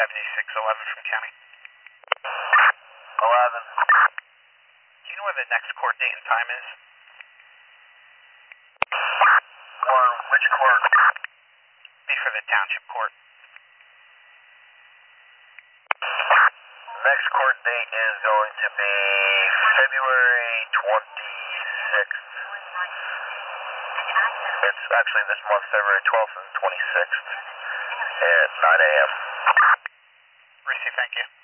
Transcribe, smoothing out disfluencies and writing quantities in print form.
7611 from county. 11. Do you know where the next court date and time is? Which court? Be for the township court. Next court date is going to be February 26th. It's actually this month, February 12th and 26th at 9 a.m. Receive, thank you.